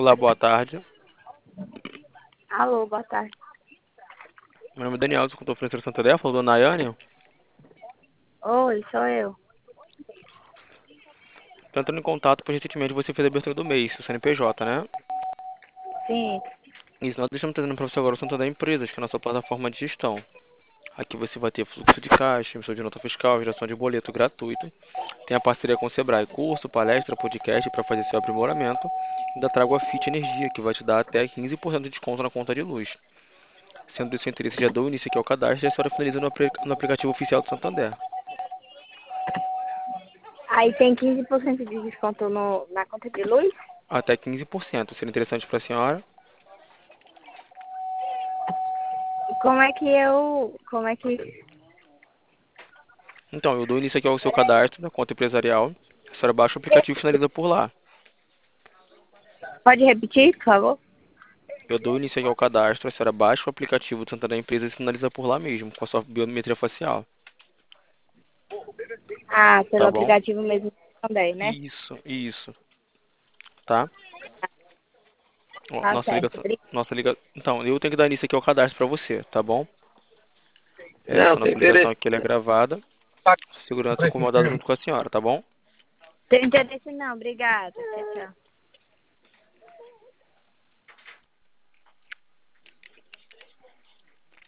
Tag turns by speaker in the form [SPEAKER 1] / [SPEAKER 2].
[SPEAKER 1] Olá, boa tarde.
[SPEAKER 2] Alô, boa tarde.
[SPEAKER 1] Meu nome é Daniel, sou consultor financeiro Santander, falou da Nayane.
[SPEAKER 2] Oi, sou eu.
[SPEAKER 1] Tô entrando em contato, pois recentemente você fez a abertura do mês, o CNPJ, né?
[SPEAKER 2] Sim.
[SPEAKER 1] Isso, nós estamos trazendo para você agora o Santander Empresas, que é a nossa plataforma de gestão. Aqui você vai ter fluxo de caixa, emissão de nota fiscal, geração de boleto gratuito. Tem a parceria com o Sebrae, curso, palestra, podcast para fazer seu aprimoramento. Ainda trago a Fit Energia, que vai te dar até 15% de desconto na conta de luz. Sendo do seu interesse, já dou início aqui ao cadastro e a senhora finaliza no aplicativo oficial do Santander.
[SPEAKER 2] Aí tem 15% de desconto na conta de luz?
[SPEAKER 1] Até 15%. Seria interessante para a senhora?
[SPEAKER 2] E como é que...
[SPEAKER 1] Então, eu dou início aqui ao seu cadastro da conta empresarial. A senhora baixa o aplicativo e finaliza por lá.
[SPEAKER 2] Pode repetir, por favor?
[SPEAKER 1] Eu dou início aqui ao cadastro, a senhora baixa o aplicativo do Santander Empresa e finaliza por lá mesmo, com a sua biometria facial.
[SPEAKER 2] Ah, pelo
[SPEAKER 1] Tá bom?
[SPEAKER 2] aplicativo mesmo também, né?
[SPEAKER 1] Isso, tá? Ó,
[SPEAKER 2] Tá certo.
[SPEAKER 1] Então, eu tenho que dar início aqui ao cadastro para você, tá bom?
[SPEAKER 3] Não,
[SPEAKER 1] Essa nossa
[SPEAKER 3] sem
[SPEAKER 1] ligação
[SPEAKER 3] interesse.
[SPEAKER 1] aqui ela é gravada. Segurança acomodada junto com a senhora, tá bom?
[SPEAKER 2] Tem interesse não, obrigada. Tchau, tchau.